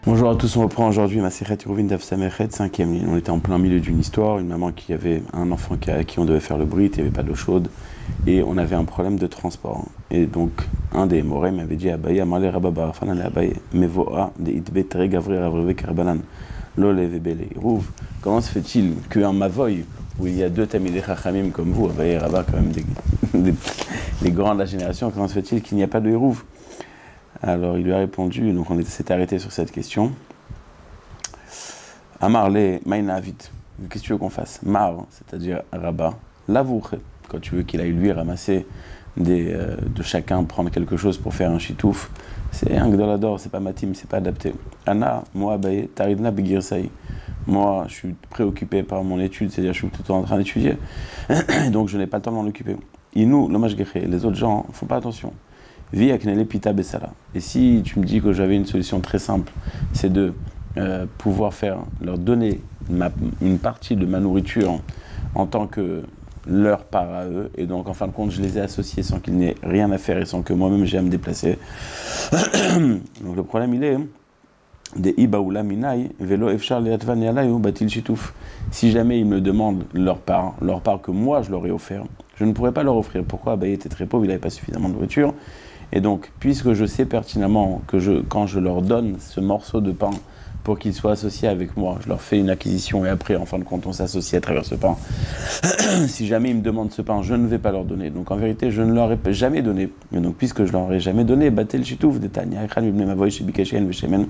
Bonjour à tous, on reprend aujourd'hui Masechet Eruvin Daf Samechet, 5e ligne. On était en plein milieu d'une histoire, une maman qui avait un enfant à qui on devait faire le brit, il n'y avait pas d'eau chaude, et on avait un problème de transport. Et donc, un des Morés m'avait dit Abaye, Amale Rababa, Fanale Abaye, Mevoa, de Itbe Tere Gavri Ravreve Karabanan, Lole Vebele. Rouv, comment se fait-il qu'un Mavoy, où il y a deux Tamidei Chachamim comme vous, Abaye et Rabba, quand même des grands de la génération, comment se fait-il qu'il n'y a pas de Hérouv? Alors il lui a répondu, donc on s'est arrêté sur cette question. Amarle Maïnavit, qu'est-ce que tu veux qu'on fasse? Mar, c'est-à-dire Rabat, lavoure, quand tu veux qu'il aille lui ramasser de chacun, prendre quelque chose pour faire un chitouf, c'est un gdolador, c'est pas matim, c'est pas adapté. Anna, moi, Abaye, Taridna Begirsaï. Moi, je suis préoccupé par mon étude, c'est-à-dire je suis tout le temps en train d'étudier, donc je n'ai pas le temps de m'en occuper. Inou, l'hommage guéché, les autres gens, font pas attention. Vi aknele pita besala. Et si tu me dis que j'avais une solution très simple, c'est de pouvoir leur donner une partie de ma nourriture en tant que leur part à eux, et donc en fin de compte je les ai associés sans qu'il n'ait rien à faire et sans que moi-même j'ai à me déplacer. Donc le problème il est des ibaoula minai velo efchar leatvan yalayu batil chitouf. Si jamais ils me demandent leur part que moi je leur ai offert, je ne pourrais pas leur offrir. Pourquoi? Il était très pauvre, il n'avait pas suffisamment de nourriture. Et donc, puisque je sais pertinemment que quand je leur donne ce morceau de pain pour qu'ils soient associés avec moi, je leur fais une acquisition et après, en fin de compte, on s'associe à travers ce pain. Si jamais ils me demandent ce pain, je ne vais pas leur donner. Donc en vérité, je ne leur ai jamais donné. Et donc, puisque je ne leur ai jamais donné, batel chitouf, detanya, ekhan, ibn mavoy, shebikashen, veshemen.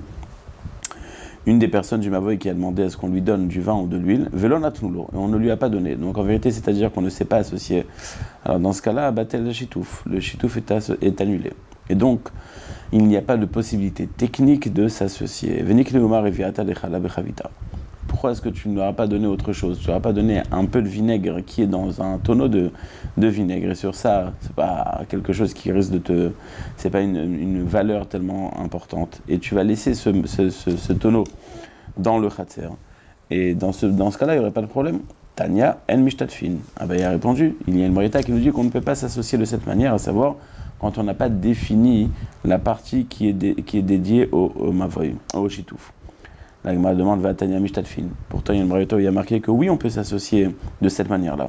Une des personnes du Mavoy qui a demandé à ce qu'on lui donne du vin ou de l'huile, velonatnulo, et on ne lui a pas donné. Donc en vérité, c'est-à-dire qu'on ne s'est pas associé. Alors dans ce cas-là, batel le chitouf est annulé. Et donc, il n'y a pas de possibilité technique de s'associer. Venik neumar eviata lechala bechavita. Pourquoi est-ce que tu ne leur as pas donné autre chose? Tu ne leur as pas donné un peu de vinaigre qui est dans un tonneau de vinaigre. Et sur ça, c'est pas quelque chose qui risque de te... C'est pas une valeur tellement importante. Et tu vas laisser ce tonneau dans le khatser. Et dans ce cas-là, il n'y aurait pas de problème. Tanya en mishtatfin. Ah ben il a répondu. Il y a une braïta qui nous dit qu'on ne peut pas s'associer de cette manière, à savoir quand on n'a pas défini la partie qui est dédiée au mavoy, au chitouf. La Gemara demande va Tanya Mishtatfin. Pourtant, il y a une braïta où il y a marqué que oui, on peut s'associer de cette manière-là.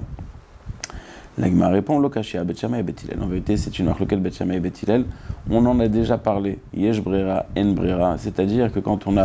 La Gemara répond Lokashia, Bet Shammai et Bet Hillel. En vérité, c'est une marque locale Bet Shammai et Bet Hillel. On en a déjà parlé. Yesh brera, en brera. C'est-à-dire que quand on a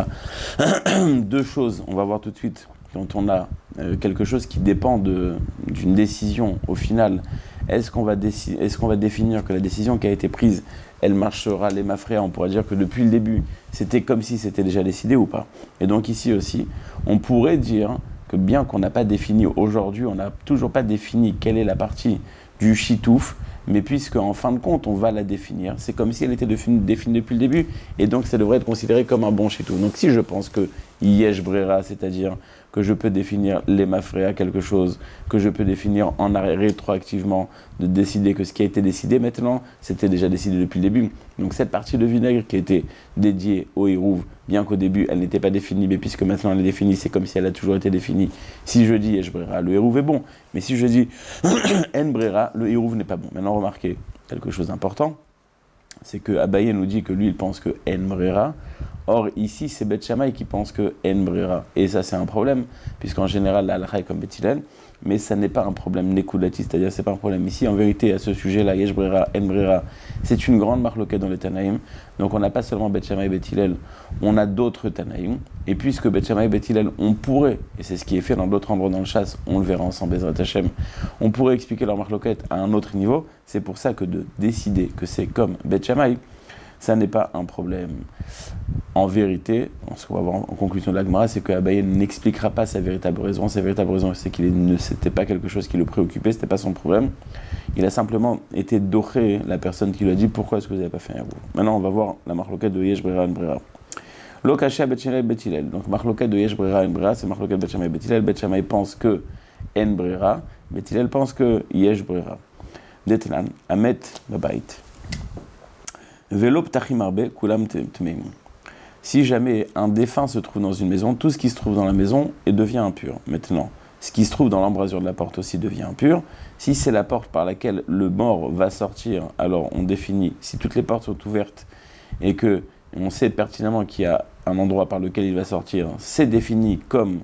deux choses, on va voir tout de suite, quand on a quelque chose qui dépend d'une décision, au final, est-ce qu'on va définir que la décision qui a été prise, elle marchera les mafréas? On pourra dire que depuis le début, c'était comme si c'était déjà décidé ou pas. Et donc ici aussi, on pourrait dire que bien qu'on n'a pas défini aujourd'hui, on n'a toujours pas défini quelle est la partie du chitouf, mais puisque en fin de compte, on va la définir, c'est comme si elle était définie depuis le début, et donc ça devrait être considéré comme un bon chitouf. Donc si je pense que yesh brera, c'est-à-dire que je peux définir les mafréas quelque chose, que je peux définir en arrêt rétroactivement, de décider que ce qui a été décidé maintenant, c'était déjà décidé depuis le début. Donc cette partie de vinaigre qui était dédiée au hérouv, bien qu'au début elle n'était pas définie, mais puisque maintenant elle est définie, c'est comme si elle a toujours été définie. Si je dis yesh brera, le hérouv est bon, mais si je dis en brera, le hérouv n'est pas bon. Maintenant remarquez quelque chose d'important, c'est que Abaye nous dit que lui il pense que en brera. Or, ici, c'est Bet Shammai qui pense que en brera. Et ça, c'est un problème, puisqu'en général, la halakha est comme Bet Hillel, mais ça n'est pas un problème nekoudati, c'est-à-dire c'est pas un problème. Ici, en vérité, à ce sujet-là, yesh brera, en brera, c'est une grande marloquette dans les Tanaïm. Donc, on n'a pas seulement Bet Shammai et Bet Hillel, on a d'autres Tanaïm. Et puisque Bet Shammai et Bet Hillel, on pourrait, et c'est ce qui est fait dans d'autres endroits dans le chasse, on le verra ensemble, Bezrat Hashem, on pourrait expliquer leur marloquette à un autre niveau. C'est pour ça que de décider que c'est comme Bet Shammai, ça n'est pas un problème. En vérité, ce qu'on va voir en conclusion de la Gemara, c'est qu'Abaye n'expliquera pas sa véritable raison. Sa véritable raison, c'est c'était pas quelque chose qui le préoccupait, c'était pas son problème. Il a simplement été doré, la personne qui lui a dit pourquoi est-ce que vous n'avez pas fait un hérouv. Maintenant, on va voir la marloquette de yesh brera en brera. Lokashia Bet Shammai Bet Hillel. Donc marloquette de yesh brera en brera, c'est marloquette Bet Shammai Bet Hillel. Bet Shammai pense que en brera, Bet Hillel pense que yesh brera. Detlan, Amet Babait. Velo ptachim arbe kulam tmeim. Si jamais un défunt se trouve dans une maison, tout ce qui se trouve dans la maison devient impur. Maintenant, ce qui se trouve dans l'embrasure de la porte aussi devient impur. Si c'est la porte par laquelle le mort va sortir, alors on définit, si toutes les portes sont ouvertes et que on sait pertinemment qu'il y a un endroit par lequel il va sortir, c'est défini comme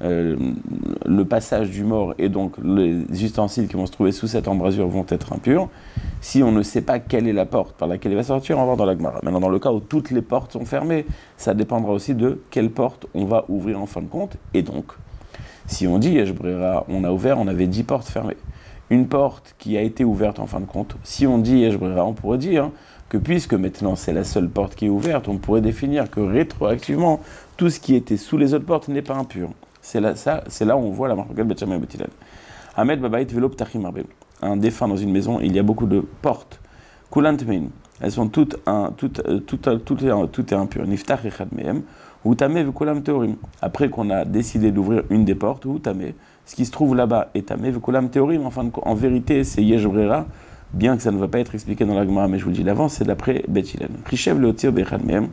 le passage du mort et donc les ustensiles qui vont se trouver sous cette embrasure vont être impurs. Si on ne sait pas quelle est la porte par laquelle il va sortir, on va voir dans la Gemara. Maintenant, dans le cas où toutes les portes sont fermées, ça dépendra aussi de quelle porte on va ouvrir en fin de compte. Et donc, si on dit Yesh Brera, on a ouvert, on avait 10 portes fermées. Une porte qui a été ouverte en fin de compte, si on dit Yesh Brera, on pourrait dire que puisque maintenant c'est la seule porte qui est ouverte, on pourrait définir que rétroactivement, tout ce qui était sous les autres portes n'est pas impur. C'est là où on voit la marque Bet Shammai et Bet Hillel. Ahmed Babait Velo Ptachim Arbe. Un défunt dans une maison, il y a beaucoup de portes. Kulant Mein. Elles sont tout est impur. Niftach Echad Mehem. Ou Tameh Vekulam Teorim. Après qu'on a décidé d'ouvrir une des portes, ou Tameh. Ce qui se trouve là-bas est Tameh Vekulam Teorim. En vérité, c'est Yesh Brera, bien que ça ne va pas être expliqué dans la Gemara, mais je vous le dis d'avance, c'est d'après Bet Hillel. Rishev Leotir Bechad Mehem.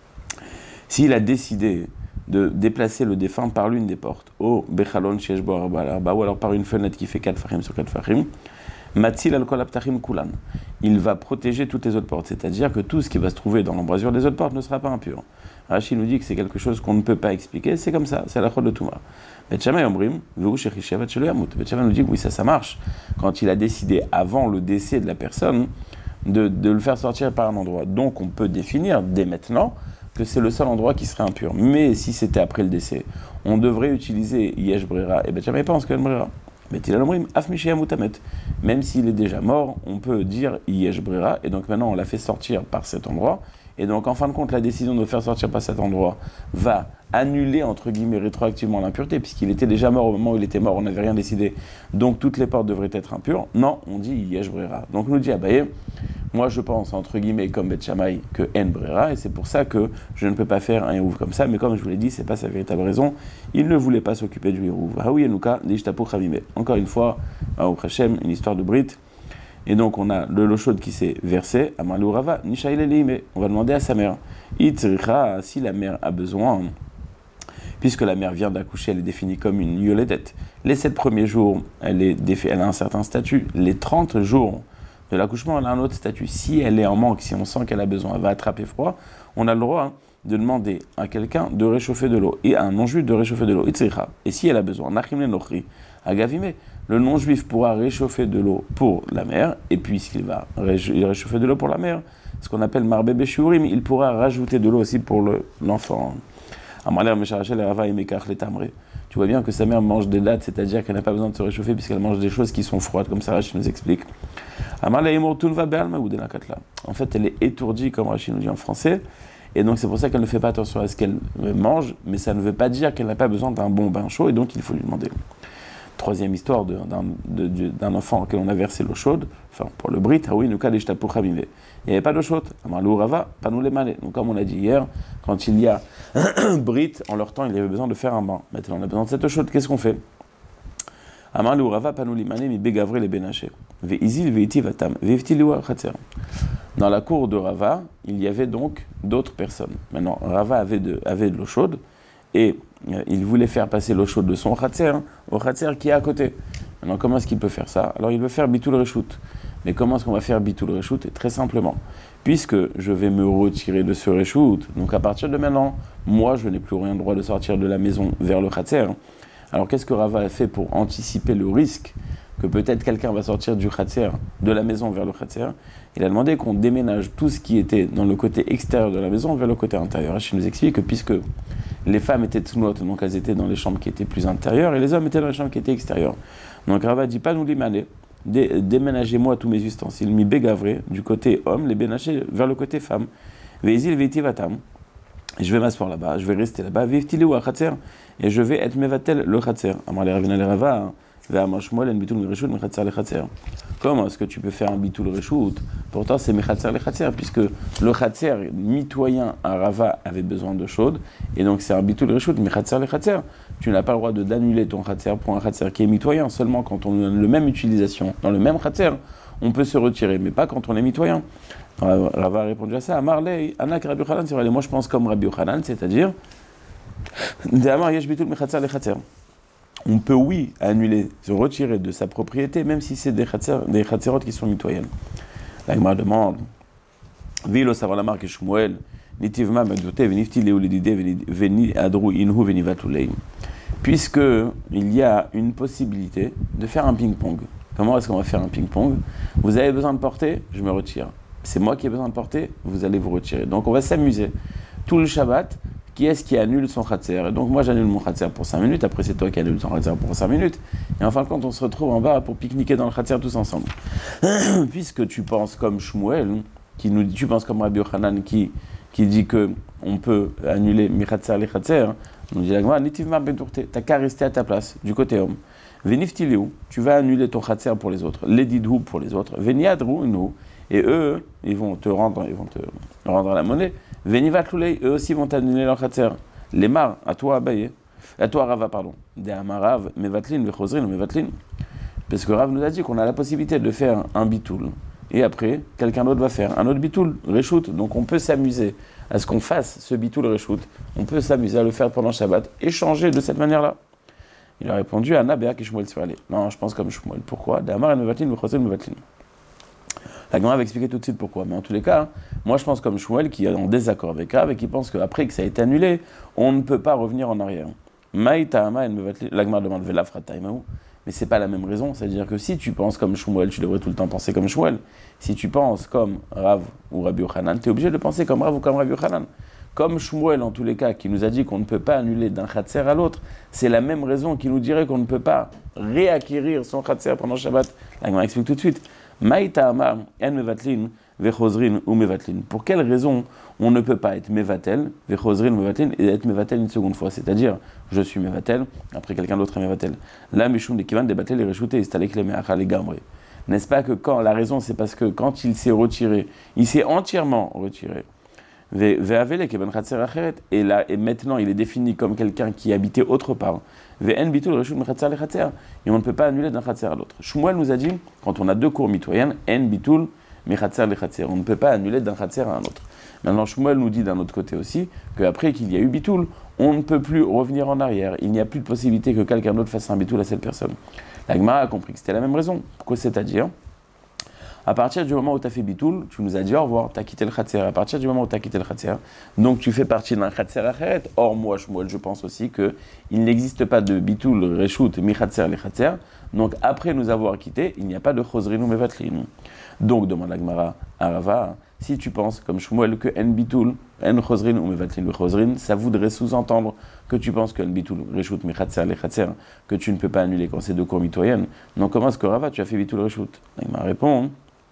S'il a décidé de déplacer le défunt par l'une des portes, au Bechalon Sheshbo Arba, ou alors par une fenêtre qui fait 4 farim sur 4 farim, Matzil al-Kol Aptachim Kulan. Il va protéger toutes les autres portes, c'est-à-dire que tout ce qui va se trouver dans l'embrasure des autres portes ne sera pas impur. Rashi nous dit que c'est quelque chose qu'on ne peut pas expliquer, c'est comme ça, c'est la chod de Touma. Bet Shammai Omrim, Veu Shechishev Shelo Yamut. Bet Shammai nous dit que oui, ça marche. Quand il a décidé, avant le décès de la personne, de le faire sortir par un endroit. Donc on peut définir, dès maintenant, que c'est le seul endroit qui serait impur. Mais si c'était après le décès, on devrait utiliser Yesh Brera, et Bet Shammai pense qu'il y a Brera. Bet Hillel Omrim, Af Mishé Amutamet. Même s'il est déjà mort, on peut dire Yesh Brera, et donc maintenant on l'a fait sortir par cet endroit, et donc en fin de compte, la décision de le faire sortir par cet endroit va annuler, entre guillemets, rétroactivement l'impureté, puisqu'il était déjà mort au moment où il était mort, on n'avait rien décidé, donc toutes les portes devraient être impures. Non, on dit Yesh Brera. Donc nous dit Abaye, moi je pense, entre guillemets, comme Bet Shammai, que En Brera, et c'est pour ça que je ne peux pas faire un Hérouv comme ça, mais comme je vous l'ai dit, c'est pas sa véritable raison, il ne voulait pas s'occuper du Hérouv. Haoui Enuka, Dishtapu Chavime. Encore une fois, au Hashem, une histoire de Brit. Et donc on a le l'eau chaude qui s'est versé, Amalou Rava, Nishaïle Leime. On va demander à sa mère, Itzricha, si la mère a besoin, puisque la mère vient d'accoucher, elle est définie comme une yoledette. Les 7 premiers jours, elle a un certain statut. Les 30 jours de l'accouchement, elle a un autre statut. Si elle est en manque, si on sent qu'elle a besoin, elle va attraper froid, on a le droit de demander à quelqu'un de réchauffer de l'eau, et à un non-juif de réchauffer de l'eau. Itzricha. Et si elle a besoin, Nachim Lenochri, Agavime, le non-juif pourra réchauffer de l'eau pour la mère, et puisqu'il va réchauffer de l'eau pour la mère, ce qu'on appelle Marbe Beshurim, il pourra rajouter de l'eau aussi pour l'enfant. Tu vois bien que sa mère mange des dattes, c'est-à-dire qu'elle n'a pas besoin de se réchauffer puisqu'elle mange des choses qui sont froides, comme ça Rachid nous explique. En fait, elle est étourdie, comme Rachid nous dit en français, et donc c'est pour ça qu'elle ne fait pas attention à ce qu'elle mange, mais ça ne veut pas dire qu'elle n'a pas besoin d'un bon bain chaud, et donc il faut lui demander. Troisième histoire d'un enfant auquel on a versé l'eau chaude, enfin pour le Brit, il n'y avait pas d'eau chaude. Donc comme on l'a dit hier, quand il y a Brit, en leur temps, il y avait besoin de faire un bain. Maintenant on a besoin de cette eau chaude, qu'est-ce qu'on fait? Dans la cour de Rava, il y avait donc d'autres personnes. Maintenant, Rava avait de l'eau chaude, et il voulait faire passer l'eau chaude de son khatser au khatser qui est à côté. Maintenant, comment est-ce qu'il peut faire ça? Alors, il veut faire bitul reshout. Mais comment est-ce qu'on va faire bitul reshout? Très simplement. Puisque je vais me retirer de ce reshout, donc à partir de maintenant, moi, je n'ai plus rien droit de sortir de la maison vers le khatser. Alors, qu'est-ce que Rava a fait pour anticiper le risque que peut-être quelqu'un va sortir du khatser, de la maison vers le khatser? Il a demandé qu'on déménage tout ce qui était dans le côté extérieur de la maison vers le côté intérieur. Il nous explique que puisque les femmes étaient tsunot, donc elles étaient dans les chambres qui étaient plus intérieures, et les hommes étaient dans les chambres qui étaient extérieures. Donc Rava dit pas nous limaner, déménagez-moi tous mes ustensiles, mi bégavré, du côté homme, les bénager vers le côté femme. Veizil veiti vatam. Je vais m'asseoir là-bas, je vais rester là-bas, veivtili ou khatser, et je vais être mevatel le khatser. Amar le ravina le Rava, comment est-ce que tu peux faire un bitul reshout? Pourtant, c'est mechatser le khatser, puisque le khatser mitoyen à Rava avait besoin de chaude, et donc c'est un bitul reshout, mechatser le khatser. Tu n'as pas le droit d'annuler ton khatser pour un khatser qui est mitoyen, seulement quand on a le même utilisation, dans le même khatser, on peut se retirer, mais pas quand on est mitoyen. Rava a répondu à ça, Amarlei, Anak Rabbi Yochanan, c'est vrai, moi je pense comme Rabbi Yochanan, c'est-à-dire, Amar yesh bitul mechatser le khatser. On peut, oui, annuler, se retirer de sa propriété, même si c'est des khatserot qui sont mitoyennes. La Gemara demande, Vilo savoir la marque Shmuel, Nitivma Magdote, Venifti Leulidide, Veni Adru Inhu Venivatulei. Puisque il y a une possibilité de faire un ping-pong. Comment est-ce qu'on va faire un ping-pong? Vous avez besoin de porter, je me retire. C'est moi qui ai besoin de porter, vous allez vous retirer. Donc on va s'amuser. Tout le Shabbat, qui est-ce qui annule son khatser? Et donc moi j'annule mon khatser pour 5 minutes, après c'est toi qui annule ton khatser pour 5 minutes. Et en fin de compte, on se retrouve en bas pour pique-niquer dans le khatser tous ensemble. Puisque tu penses comme Shmuel, tu penses comme Rabbi Yochanan qui dit qu'on peut annuler mi khatser les khatser, nous dit la Gemara, nitivma bedurte, t'as qu'à rester à ta place, du côté homme. Veniftileu, tu vas annuler ton khatser pour les autres, les didhou pour les autres, veniadru nous, et eux, ils vont te rendre la monnaie. Venivatlulei, eux aussi vont t'annuler leur khatser. Les mar, à toi Abaye, à toi Rava, pardon. De amarav, mevatlin, vechozrin, mevatlin. Parce que Rav nous a dit qu'on a la possibilité de faire un bitoul. Et après, quelqu'un d'autre va faire un autre bitoul, reshoot. Donc on peut s'amuser à ce qu'on fasse ce bitoul reshoot. On peut s'amuser à le faire pendant Shabbat et changer de cette manière-là. Il a répondu à Nabéa qui Shmuel Sfirale. Non, je pense comme Shmuel. Pourquoi? De amarav, mevatlin, vechozrin, mevatlin. La Gemara va expliquer tout de suite pourquoi. Mais en tous les cas, moi je pense comme Shmuel qui est en désaccord avec Rav et qui pense qu'après que ça a été annulé, on ne peut pas revenir en arrière. La Gemara demande Velafrataimaou. Mais c'est pas la même raison. C'est-à-dire que si tu penses comme Shmuel, tu devrais tout le temps penser comme Shmuel. Si tu penses comme Rav ou Rabbi Yochanan, tu es obligé de penser comme Rav ou comme Rabbi Yochanan. Comme Shmuel, en tous les cas, qui nous a dit qu'on ne peut pas annuler d'un khatser à l'autre, c'est la même raison qui nous dirait qu'on ne peut pas réacquérir son khatser pendant Shabbat. La Gemara explique tout de suite. Maïta amar en mevatlin vechozrin ou mevatlin. Pour quelle raison on ne peut pas être mevatel, vechozrin ou mevatlin, et être mevatel une seconde fois? C'est-à-dire, je suis mevatel, après quelqu'un d'autre est mevatel. Là, mishum de kivan débattel et réchouté, istalek les meacha les gamré. N'est-ce pas que quand la raison, c'est parce que quand il s'est retiré, il s'est entièrement retiré. Et là, et maintenant, il est défini comme quelqu'un qui habitait autre part. Et on ne peut pas annuler d'un khatser à l'autre. Shmuel nous a dit, quand on a deux cours mitoyennes, en bitul, on ne peut pas annuler d'un khatser à un autre. Maintenant, Shmuel nous dit d'un autre côté aussi, qu'après qu'il y a eu bitul, on ne peut plus revenir en arrière. Il n'y a plus de possibilité que quelqu'un d'autre fasse un bitul à cette personne. La Gemara a compris que c'était la même raison. Pourquoi? C'est-à-dire, à partir du moment où tu as fait bitoul, tu nous as dit au revoir, tu as quitté le khatser. À partir du moment où tu as quitté le khatser, donc tu fais partie d'un khatser acheret. Or, moi, je pense aussi qu'il n'existe pas de bitoul, reshoot, mi khatser, les khatser. Donc, après nous avoir quittés, il n'y a pas de chosrin ou mevatlin. Donc, demande la Gemara à Rava, si tu penses, comme Shmuel, que en bitoul, en chosrin ou mevatlin, le chosrin, ça voudrait sous-entendre que tu penses que en bitoul, reshoot, mi khatser, les khatser, que tu ne peux pas annuler quand c'est deux cours mitoyennes. Donc, comment est-ce que Rava, tu as fait bitoul, reshoot? La Gemara répond,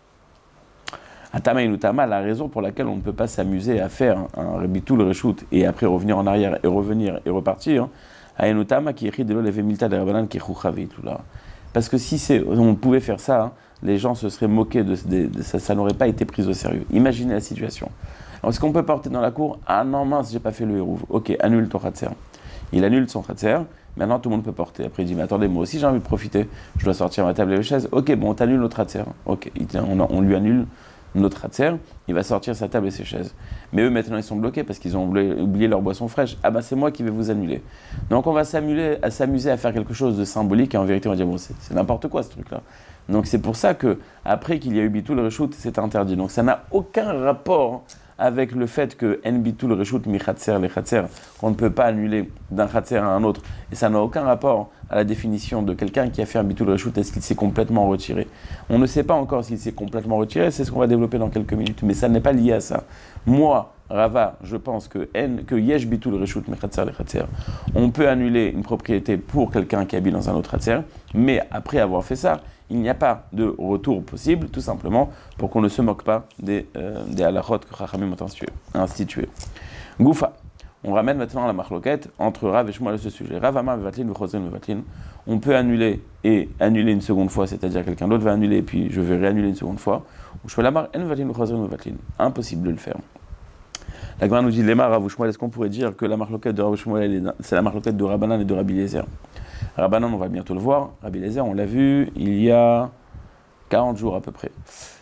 Atama Inutama, la raison pour laquelle on ne peut pas s'amuser à faire un bitul reshoot et après revenir en arrière et revenir et repartir, Inutama qui écrit de l'oleve milta de rabanan qui chouchavi tout là. Parce que si on pouvait faire ça, les gens se seraient moqués de ça, ça n'aurait pas été pris au sérieux. Imaginez la situation. Alors, est-ce qu'on peut porter dans la cour? Ah non mince, j'ai pas fait le hérouv. Ok, annule ton khatser. Il annule son khatser. Maintenant, tout le monde peut porter. Après, il dit, mais attendez, moi aussi, j'ai envie de profiter. Je dois sortir ma table et les chaises. Ok, bon, on t'annule notre khatser. Ok, on lui annule notre khatser, il va sortir sa table et ses chaises. Mais eux, maintenant, ils sont bloqués parce qu'ils ont oublié leur boisson fraîche. Ah bah, c'est moi qui vais vous annuler. Donc, on va s'amuser à faire quelque chose de symbolique et en vérité, on va dire, bon, c'est n'importe quoi, ce truc-là. Donc, c'est pour ça que après qu'il y a eu bitul reshoot, c'est interdit. Donc, ça n'a aucun rapport avec le fait que en bitul reshoot mi khatser les khatser, qu'on ne peut pas annuler d'un khatser à un autre. Et ça n'a aucun rapport à la définition de quelqu'un qui a fait un bitul reshoot, est-ce qu'il s'est complètement retiré? On ne sait pas encore s'il s'est complètement retiré, c'est ce qu'on va développer dans quelques minutes, mais ça n'est pas lié à ça. Moi, Rava, je pense que yesh bitul reshoot mi khatser les khatser, on peut annuler une propriété pour quelqu'un qui habite dans un autre khatser, mais après avoir fait ça, il n'y a pas de retour possible, tout simplement, pour qu'on ne se moque pas des halachot que Chachamim ont institué. Goufa. On ramène maintenant la marloquette entre Rav et Shmuel à ce sujet. Rav Amar Mevatlin, Vechozrin Mevatlin. On peut annuler et annuler une seconde fois, c'est-à-dire quelqu'un d'autre va annuler et puis je vais réannuler une seconde fois. Ou Shmuel Amar En Mevatlin, Vechozrin Mevatlin. Impossible de le faire. La Gemara nous dit Lema Rav ou Shmuel, est-ce qu'on pourrait dire que la marloquette de Rav et Shmuel, c'est la marloquette de Rabbanan et de Rabbi Eliezer? Rabbanan, on va bientôt le voir. Rabbi Eliezer, on l'a vu il y a 40 jours à peu près.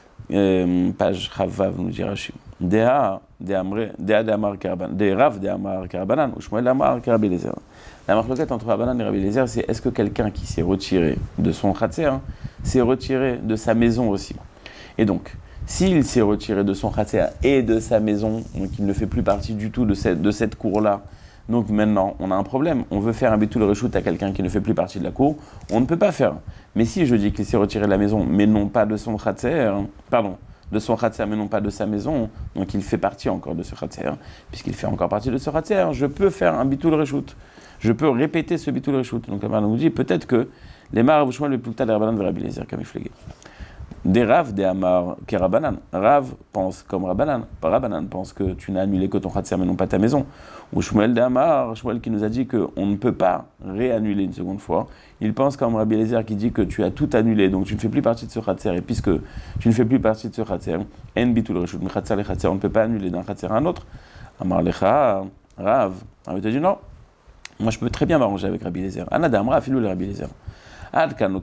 Page Chavav nous dit Rashi. Dea de Amar Karabanan, de Rav de Amar Karabanan, ou Shmuel Amar Rabbi Eliezer. La marloquette entre Rabbanan et Rabbi Eliezer, c'est est-ce que quelqu'un qui s'est retiré de son khatser, s'est retiré de sa maison aussi? Et donc, S'il s'est retiré de son khatser et de sa maison, donc il ne fait plus partie du tout de cette cour-là, donc maintenant on a un problème. On veut faire un bitul reshoot à quelqu'un qui ne fait plus partie de la cour, on ne peut pas faire. Mais si je dis qu'il s'est retiré de la maison, mais non pas de son khatser, de son khatser, mais non pas de sa maison, donc il fait partie encore de ce khatser, puisqu'il fait encore partie de ce khatser, je peux faire un bitul reshoot. Je peux répéter ce bitul reshoot. Donc la nous dit peut-être que les Marav Shmuel le Plukta de Rabbanan vers Rabbi Eliezer comme il fléguait. Des Rav, des Amar, qui Rabbanan. Rav pense comme Rabbanan. Pas Rabbanan pense que tu n'as annulé que ton khatser mais non pas ta maison. Ou Shmuel des Amar, Shmuel qui nous a dit qu'on ne peut pas réannuler une seconde fois. Il pense comme Rabbi Eliezer qui dit que tu as tout annulé, donc tu ne fais plus partie de ce khatser. Et puisque tu ne fais plus partie de ce khatser, en bitul reshut, mais khatser les khatser, on ne peut pas annuler d'un khatser à un autre. Amar lecha, Rav. Rav te dit non. Moi je peux très bien m'arranger avec Rabbi Eliezer. Anadam, Rav, filou le Rabbi Eliezer. Quelqu'un,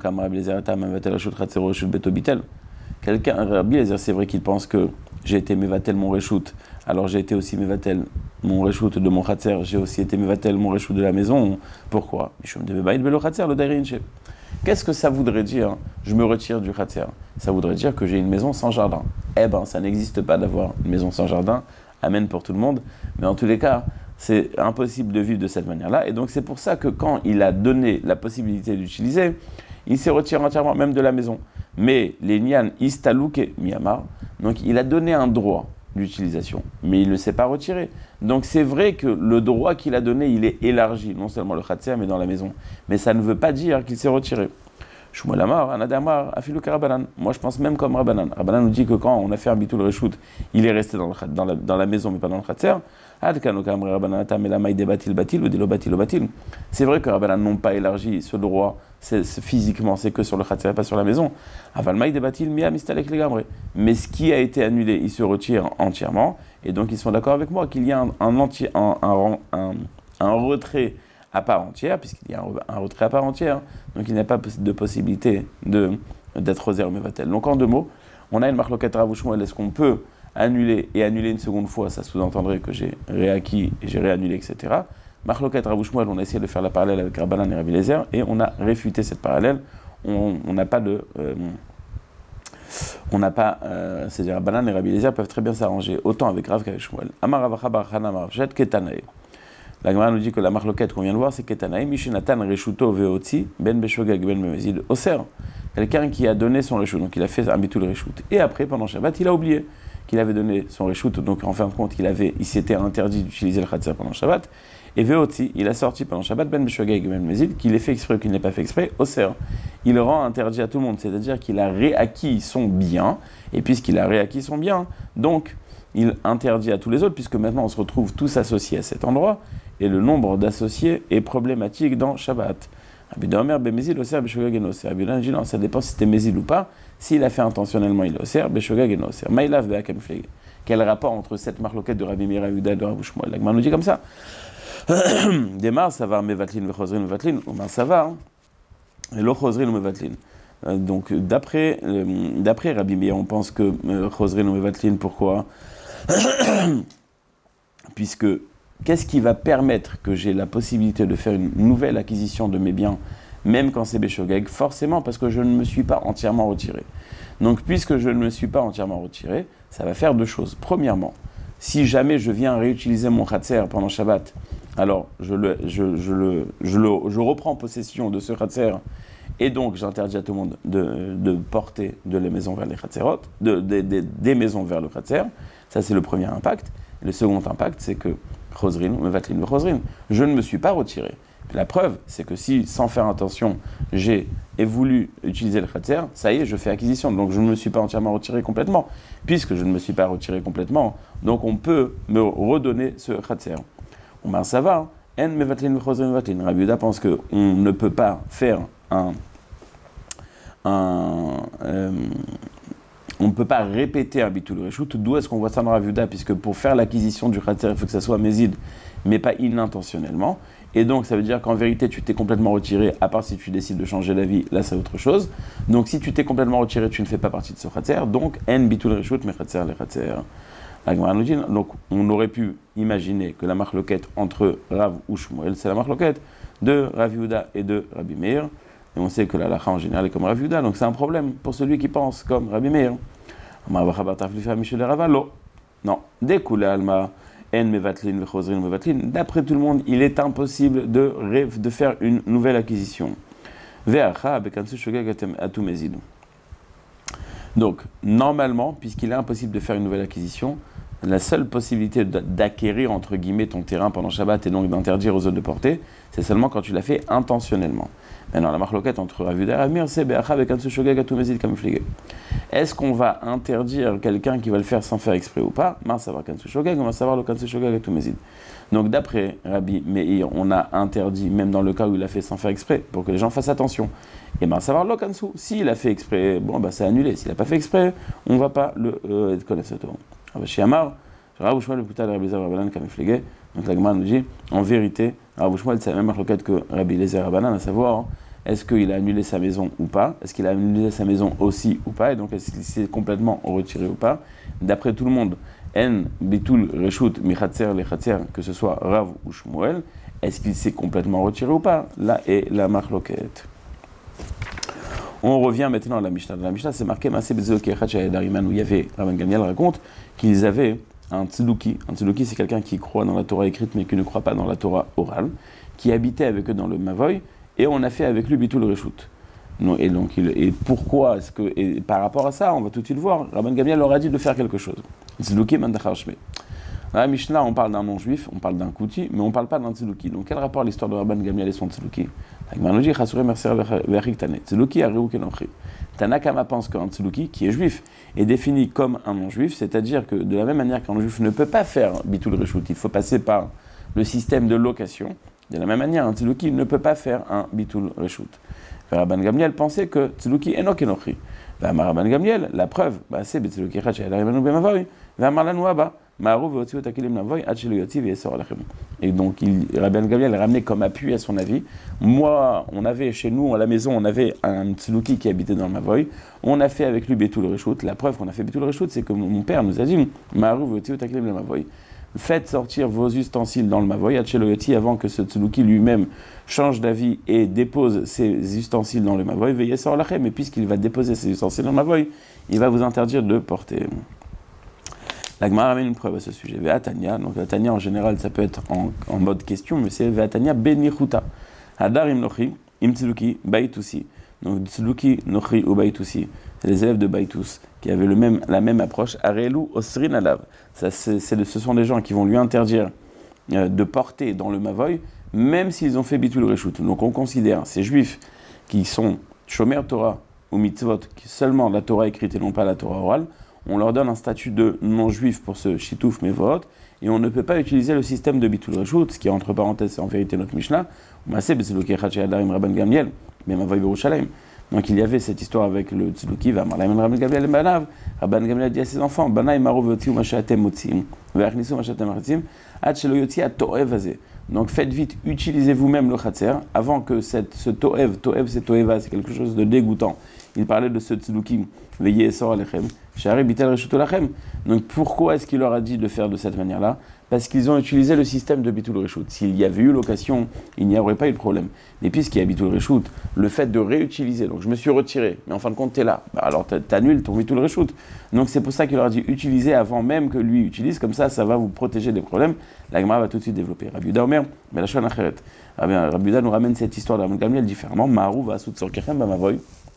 Rabbi Eliezer, c'est vrai qu'il pense que j'ai été mevatel mon reshoot, alors j'ai été aussi mevatel mon reshoot de mon khatser, j'ai aussi été mevatel mon reshoot de la maison. Pourquoi? Qu'est-ce que ça voudrait dire? Je me retire du khatser. Ça voudrait dire que j'ai une maison sans jardin. Eh ben, ça n'existe pas d'avoir une maison sans jardin. Amen pour tout le monde. Mais en tous les cas, c'est impossible de vivre de cette manière-là. Et donc, c'est pour ça que quand il a donné la possibilité d'utiliser, il s'est retiré entièrement même de la maison. Mais les Nyan Istalouke Miyamar, donc il a donné un droit d'utilisation, mais il ne s'est pas retiré. Donc, c'est vrai que le droit qu'il a donné, il est élargi, non seulement le khatser, mais dans la maison. Mais ça ne veut pas dire qu'il s'est retiré. Shmuel Amar, Anadamar, Afilou Karabanan. Moi, je pense même comme Rabbanan. Rabbanan nous dit que quand on a fait un bitul reshoot, il est resté dans la maison, mais pas dans le khatser. C'est vrai que Rabbanan n'ont pas élargi ce droit physiquement, c'est que sur le khatser, pas sur la maison. Mais ce qui a été annulé, il se retire entièrement, et donc ils sont d'accord avec moi qu'il y a un retrait à part entière, puisqu'il y a un retrait à part entière, donc il n'y a pas de possibilité d'être roser ou mevatel. Donc en deux mots, on a une marloquette Rav Shmuel, est-ce qu'on peut annuler une seconde fois, ça sous-entendrait que j'ai réacquis et j'ai réannulé, etc. Marloquette Rav Shmuel, on a essayé de faire la parallèle avec Rabbanan et Rabbi Eliezer, et on a réfuté cette parallèle, on n'a pas de... c'est-à-dire Rabbanan et Rabbi Eliezer peuvent très bien s'arranger, autant avec Rav qu'avec Shmuel. Amar Ravacha bar Chana Mar Jet Ketanae. La Gemara nous dit que la marloquette qu'on vient de voir, c'est Ketanae, Mishinatan Reshuto Veotzi, Ben Beshogag Ben Memezid, Oser. Quelqu'un qui a donné son reshoot, donc il a fait un bitul reshoot. Et après, pendant Shabbat, il a oublié qu'il avait donné son reshoot, donc en fin de compte, il s'était interdit d'utiliser le khatser pendant Shabbat. Et Veotzi, il a sorti pendant Shabbat Ben Beshogag Ben Memezid, qu'il l'ait fait exprès ou qu'il ne l'ait pas fait exprès, Oser. Il rend interdit à tout le monde, c'est-à-dire qu'il a réacquis son bien, et puisqu'il a réacquis son bien, donc il interdit à tous les autres, puisque maintenant on se retrouve tous associés à cet endroit, et le nombre d'associés est problématique dans Shabbat. Rabbi Omer, Bemezil, Oser, Beshogag et Oser. Rabbi Omer dit non, ça dépend si c'était Mezil ou pas. S'il a fait intentionnellement, il est Oser, Beshogag et Oser. Maïlav, Be'akam Fleg. Quel rapport entre cette marloquette de Rabbi Meir, Yehuda et de Rav Shmuel? La Gemara nous dit comme ça. Démarre, ça va, Mevatlin, Vechozrin, Mevatlin. Omar, ça va, et lo Chozrin ou Mevatlin. Donc, d'après Rabbi Meir, on pense que Chozrin ou Mevatlin, pourquoi? Puisque qu'est-ce qui va permettre que j'ai la possibilité de faire une nouvelle acquisition de mes biens, même quand c'est Beshogeg? Forcément, parce que je ne me suis pas entièrement retiré. Donc, puisque je ne me suis pas entièrement retiré, ça va faire deux choses. Premièrement, si jamais je viens réutiliser mon khatser pendant Shabbat, alors je reprends possession de ce khatser, et donc j'interdis à tout le monde de porter de les maisons vers les khatserot, des maisons vers le khatser. Ça, c'est le premier impact. Et le second impact, c'est que Chozrin, Mevatlin, Chozrin, je ne me suis pas retiré. Puis la preuve, c'est que si, sans faire attention, j'ai voulu utiliser le khatser, ça y est, je fais acquisition. Donc je ne me suis pas entièrement retiré complètement. Puisque je ne me suis pas retiré complètement, donc on peut me redonner ce khatser. Ben ça va. En Mevatlin, Chozrin, Mevatlin. Rabbi Yehuda pense qu'on ne peut pas faire on ne peut pas répéter un bitul reshoot. D'où est-ce qu'on voit ça dans Rav Yehuda? Puisque pour faire l'acquisition du khatser, il faut que ça soit mézid, mais pas inintentionnellement. Et donc, ça veut dire qu'en vérité, tu t'es complètement retiré, à part si tu décides de changer d'avis, là, c'est autre chose. Donc, si tu t'es complètement retiré, tu ne fais pas partie de ce khatser. Donc, en bitul reshoot, mais khatser, les khatser. La Gemara nous dit, donc, on aurait pu imaginer que la marloquette entre Rav ou Shmuel, c'est la marloquette de Rav Yehuda et de Rabbi Meir. Et on sait que la halakha en général est comme Rav Yehuda, donc c'est un problème pour celui qui pense comme Rabbi Meir. Non, d'après tout le monde, il est impossible de faire une nouvelle acquisition. Donc, normalement, puisqu'il est impossible de faire une nouvelle acquisition, la seule possibilité d'acquérir, entre guillemets, ton terrain pendant Shabbat et donc d'interdire aux autres de porter, c'est seulement quand tu l'as fait intentionnellement. Maintenant, la marloquette entre Rav Yehuda et Rav Meir, c'est est-ce qu'on va interdire quelqu'un qui va le faire sans faire exprès ou pas? On va savoir le kansu shogeg atou mezid. Donc, d'après Rabbi Meir, on a interdit, même dans le cas où il a fait sans faire exprès, pour que les gens fassent attention. Et bien, savoir le kansu. S'il a fait exprès, bon, bah, c'est annulé. S'il n'a pas fait exprès, on ne va pas le connaître. Chez Amar, Rav Shmuel le putain de Rabbi Eliezer Rabbanan Kamiflege. Donc la Gemara nous dit, en vérité, Rav Shmuel c'est la même marloquette que Rabbi Eliezer Rabbanan, à savoir, est-ce qu'il a annulé sa maison ou pas? Est-ce qu'il a annulé sa maison aussi ou pas? Et donc est-ce qu'il s'est complètement retiré ou pas? D'après tout le monde, En bitul reshut michatzer lechatzer, que ce soit Rav ou Shmuel, est-ce qu'il s'est complètement retiré ou pas? Là est la marloquette. On revient maintenant à la Mishnah. Dans la Mishnah, c'est marqué Maaseh Betzedok Echad Shayadariman, où il y avait, Rabban Gamliel raconte qu'ils avaient un tzedouki. Un tzedouki, c'est quelqu'un qui croit dans la Torah écrite, mais qui ne croit pas dans la Torah orale, qui habitait avec eux dans le Mavoy, et on a fait avec lui Bitul Reshut. Et donc, pourquoi est-ce que, et par rapport à ça, on va tout de suite voir, Rabban Gamliel leur a dit de faire quelque chose. Tzedouki Mandachar Shme. Dans la Mishnah, on parle d'un non-juif, on parle d'un kouti, mais on ne parle pas d'un tzedouki. Donc, quel rapport à l'histoire de Rabban Gamliel et son tzedouki? Tanakama pense qu'un tzedouki, qui est juif, est défini comme un non-juif, c'est-à-dire que de la même manière qu'un non-juif ne peut pas faire bitul reshut, il faut passer par le système de location, de la même manière, un tzedouki ne peut pas faire un bitul reshut. Rabban Gamliel pensait que tzedouki enok enochi. Rabban Gamliel, la preuve, c'est tzedouki echad she'adarimanu b'mavoy, ve'amar lanu haba. Et donc, Rabban Gamliel ramené comme appui à son avis. Moi, on avait chez nous, à la maison, on avait un tzedouki qui habitait dans le Mavoy. On a fait avec lui Betul Reshut. La preuve qu'on a fait Betul Reshut, c'est que mon père nous a dit faites sortir vos ustensiles dans le Mavoy, avant que ce tzedouki lui-même change d'avis et dépose ses ustensiles dans le Mavoy. Veillez sur lachem, et puisqu'il va déposer ses ustensiles dans le Mavoy, il va vous interdire de porter. La Gemara ramène une preuve à ce sujet. Ve'atania, donc Ve'atania en général ça peut être en mode question, mais c'est Ve'atania benichuta. Hadar im nochi, im tzedouki, baitusi. Donc tzedouki, nochi ou baitusi. C'est les élèves de Baitous qui avaient la même approche. Arelu osrin alav. Ce sont des gens qui vont lui interdire de porter dans le Mavoy, même s'ils ont fait bitul reshut. Donc on considère ces juifs qui sont shomer Torah ou mitzvot, qui seulement la Torah écrite et non pas la Torah orale, on leur donne un statut de non-juif pour ce shitouf mevot, et on ne peut pas utiliser le système de bitul reshut, ce qui est entre parenthèses, c'est en vérité notre Mishnah. Donc il y avait cette histoire avec le tzedouki, Rabban Gamliel dit à ses enfants, donc faites vite, utilisez vous-même le chatzer, avant que ce toev c'est toeva, c'est quelque chose de dégoûtant. Il parlait de ce tzedouki, veillez sor alechem, shari bitel reshuto lachem. Donc pourquoi est-ce qu'il leur a dit de faire de cette manière-là? Parce qu'ils ont utilisé le système de bitul reshut. S'il y avait eu location, il n'y aurait pas eu de problème. Mais puisqu'il y a bitul reshut, le fait de réutiliser, donc je me suis retiré, mais en fin de compte t'es là, alors t'annules ton bitul reshut. Donc c'est pour ça qu'il leur a dit utilisez avant même que lui utilise, comme ça va vous protéger des problèmes. La Gemara va tout de suite développer. Rabbi Yehuda Omer, mais la shon acheret. Rabbi Yehuda nous ramène cette histoire de Rabban Gamliel différemment. Ma'aru va asut sorkechem b'mavoy.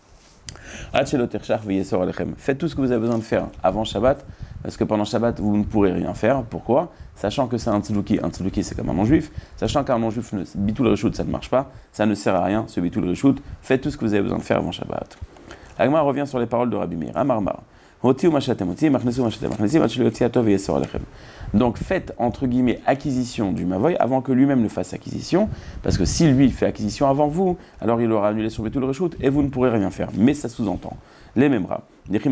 Faites tout ce que vous avez besoin de faire avant Shabbat, parce que pendant Shabbat, vous ne pourrez rien faire. Pourquoi? Sachant que c'est un tzedouki c'est comme un non-juif, sachant qu'un non-juif, bitul reshut, ça ne marche pas, ça ne sert à rien, ce bitul reshut, faites tout ce que vous avez besoin de faire avant Shabbat. La Gemara revient sur les paroles de Rabbi Meir. Amarmar. Donc faites entre guillemets acquisition du Mavoy avant que lui-même ne fasse acquisition, parce que si lui fait acquisition avant vous, alors il aura annulé son bitul reshut et vous ne pourrez rien faire. Mais ça sous-entend les mêmes rats.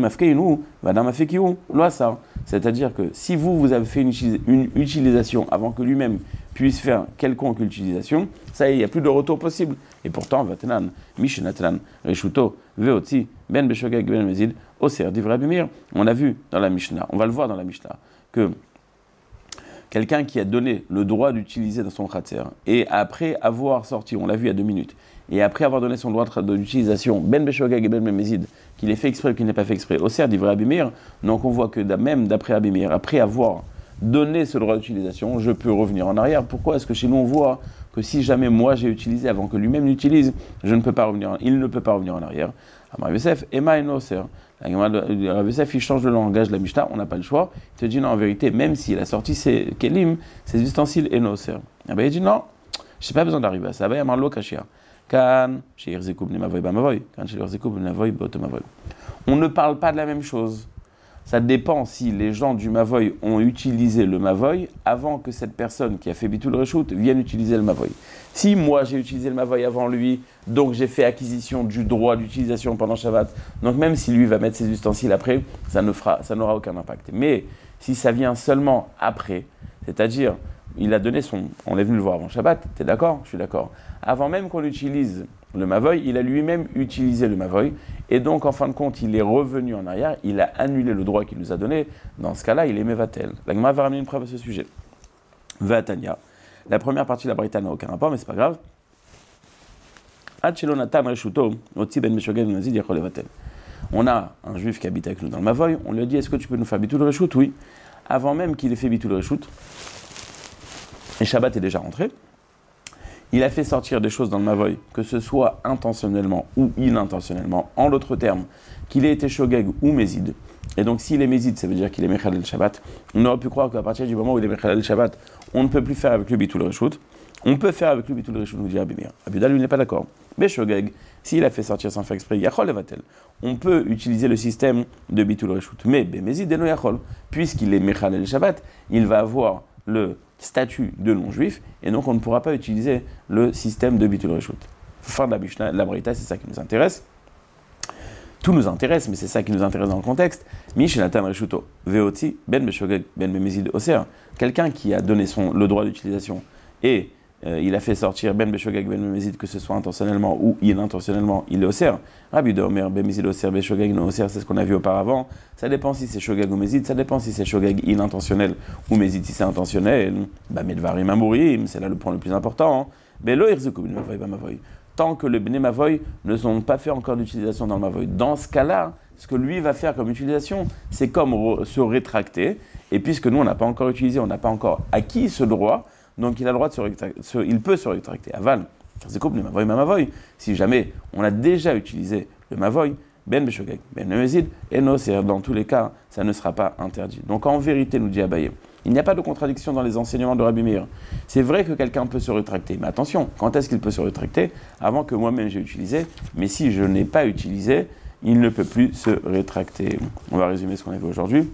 C'est-à-dire que si vous avez fait une utilisation avant que lui-même puisse faire quelconque utilisation, ça y est, il n'y a plus de retour possible. Et pourtant, Vatenan, Mishnatlan, Reshuto, Veotzi, Ben Beshogeg, Ben Mezid, Oser, Divra Bimir, on a vu dans la Mishnah, on va le voir dans la Mishnah, que quelqu'un qui a donné le droit d'utiliser dans son khatser, et après avoir sorti, on l'a vu il y a 2 minutes, et après avoir donné son droit d'utilisation, Ben Beshogeg et Ben Mezid, qu'il ait fait exprès ou qu'il n'ait pas fait exprès. Au cerf d'Ivray Abimir, donc on voit que même d'après Abimir, après avoir donné ce droit d'utilisation, je peux revenir en arrière. Pourquoi est-ce que chez nous on voit que si jamais moi j'ai utilisé avant que lui-même l'utilise, il ne peut pas revenir en arrière. Amar Yosef, Ema eno oser. Rav Yosef, il change le langage de la Mishnah, on n'a pas le choix. Il te dit non, en vérité, même s'il a sorti ses kelim, ses ustensiles eno oser. Il dit non, je n'ai pas besoin d'arriver à ça. Amar lo kashia. Kan sheir zekub ne mavoy ba mavoy. Kan sheir zekub ne mavoy ba mavoy. On ne parle pas de la même chose. Ça dépend si les gens du Mavoy ont utilisé le Mavoy avant que cette personne qui a fait Bitul Reshout vienne utiliser le Mavoy. Si moi j'ai utilisé le Mavoy avant lui, donc j'ai fait acquisition du droit d'utilisation pendant Shabbat, donc même si lui va mettre ses ustensiles après, ça n'aura aucun impact. Mais si ça vient seulement après, c'est-à-dire il a donné on est venu le voir avant Shabbat, t'es d'accord ? Je suis d'accord. Avant même qu'on utilise le Mavoy, il a lui-même utilisé le Mavoy, et donc en fin de compte, il est revenu en arrière, il a annulé le droit qu'il nous a donné. Dans ce cas-là, il est Mevatel. La Gemara va ramener une preuve à ce sujet. Vatania. La première partie de la Braïta n'a aucun rapport, mais c'est pas grave. On a un juif qui habite avec nous dans le Mavoy, on lui a dit, est-ce que tu peux nous faire Bitul Reshut ? Oui. Avant même qu'il ait fait Bitul Reshut, et Shabbat est déjà rentré, il a fait sortir des choses dans le Mavoy, que ce soit intentionnellement ou inintentionnellement, en d'autres termes, qu'il ait été Shogeg ou Mézid. Et donc s'il est Mézid, ça veut dire qu'il est Mechal el Shabbat. On aurait pu croire qu'à partir du moment où il est Mechal el Shabbat, on ne peut plus faire avec lui Bitul Reshut. On peut faire avec lui Bitul Reshut, nous dit Abimir. Abudal, lui, n'est pas d'accord. Mais Shogeg, s'il a fait sortir sans faire exprès, Yachol Evatel. On peut utiliser le système de Bitul Reshut. Mais Mézid et no Yachol, puisqu'il est Mechal el Shabbat, il va avoir le statut de non-juif, et donc on ne pourra pas utiliser le système de Bitul Reshut. Fin de la Mishnah, de la Braïta, c'est ça qui nous intéresse. Tout nous intéresse, mais c'est ça qui nous intéresse dans le contexte. Mishnatan Reshuto, Veoti, Ben Beshogeg, Ben Bemezid Oser. Quelqu'un qui a donné le droit d'utilisation, et il a fait sortir Ben Beshogeg, Ben Bemezid, que ce soit intentionnellement ou inintentionnellement, il est Oser. Rabbi Domer, Bemezid Oser, Beshogeg, no Oser, c'est ce qu'on a vu auparavant. Ça dépend si c'est Shogeg ou Mezid, ça dépend si c'est Shogeg inintentionnel ou Mezid si c'est intentionnel. Medvarim Amurim, c'est là le point le plus important. Belo Irzukum, Mavoy, Bamavoy. Tant que le Bnei Mavoy ne sont pas fait encore d'utilisation dans le Mavoy. Dans ce cas-là, ce que lui va faire comme utilisation, c'est comme se rétracter. Et puisque nous, on n'a pas encore utilisé, on n'a pas encore acquis ce droit, donc il a le droit de se rétracter. Il peut se rétracter. Aval, si jamais on a déjà utilisé le Mavoy, Ben Beshogeg, Ben Mezid, et non, dans tous les cas, ça ne sera pas interdit. Donc en vérité, nous dit Abaye, il n'y a pas de contradiction dans les enseignements de Rabbi Meir. C'est vrai que quelqu'un peut se rétracter, mais attention, quand est-ce qu'il peut se rétracter ? Avant que moi-même j'ai utilisé, mais si je n'ai pas utilisé, il ne peut plus se rétracter. On va résumer ce qu'on a vu aujourd'hui.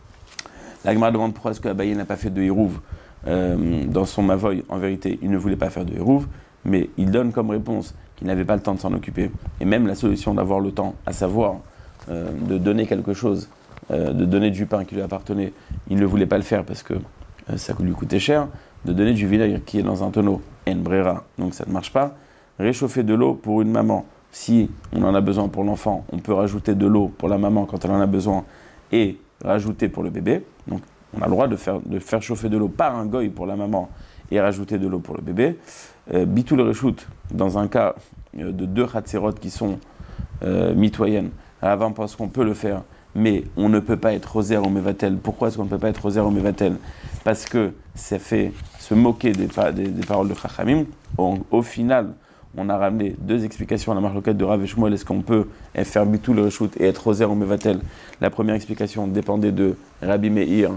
La Gemara demande pourquoi est-ce que Abaye n'a pas fait de Hérouv dans son Mavoy. En vérité, il ne voulait pas faire de Hérouv, mais il donne comme réponse qu'il n'avait pas le temps de s'en occuper. Et même la solution d'avoir le temps, à savoir de donner quelque chose, de donner du pain qui lui appartenait, il ne voulait pas le faire parce que ça lui coûtait cher. De donner du vinaigre qui est dans un tonneau, en brera, donc ça ne marche pas. Réchauffer de l'eau pour une maman, si on en a besoin pour l'enfant, on peut rajouter de l'eau pour la maman quand elle en a besoin et rajouter pour le bébé. Donc on a le droit de faire chauffer de l'eau par un goy pour la maman et rajouter de l'eau pour le bébé. Bitul Reshut, dans un cas de 2 Hatzerot qui sont mitoyennes, avant parce qu'on peut le faire, mais on ne peut pas être rosaire au Mevatel. Pourquoi est-ce qu'on ne peut pas être rosaire au Mevatel ? Parce que ça fait se moquer des paroles de Chachamim. Au final, on a ramené 2 explications à la marloquette de Rav et Shmuel. Est-ce qu'on peut faire Bitul Reshut et être rosaire au Mevatel ? La première explication dépendait de Rabbi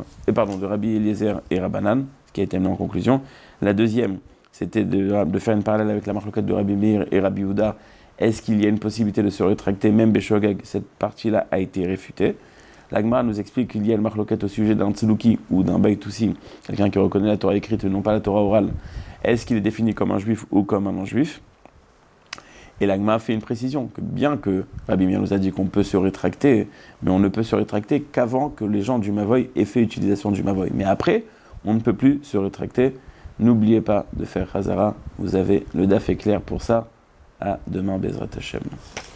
Eliezer et Rabbanan, ce qui a été amené en conclusion. La deuxième, c'était de faire une parallèle avec la marloquette de Rabbi Meir et Rabbi Yehuda. Est-ce qu'il y a une possibilité de se rétracter, même Beshogeg ? Cette partie-là a été réfutée. La Gemara nous explique qu'il y a une marloquette au sujet d'un tzluki ou d'un baïtoussi, quelqu'un qui reconnaît la Torah écrite et non pas la Torah orale. Est-ce qu'il est défini comme un juif ou comme un non-juif ? Et la Gemara fait une précision, que bien que Rabbi Meir nous a dit qu'on peut se rétracter, mais on ne peut se rétracter qu'avant que les gens du Mavoy aient fait utilisation du Mavoy. Mais après, on ne peut plus se rétracter. N'oubliez pas de faire Chazara, vous avez le daf éclair pour ça. À demain, Bezrat Hashem.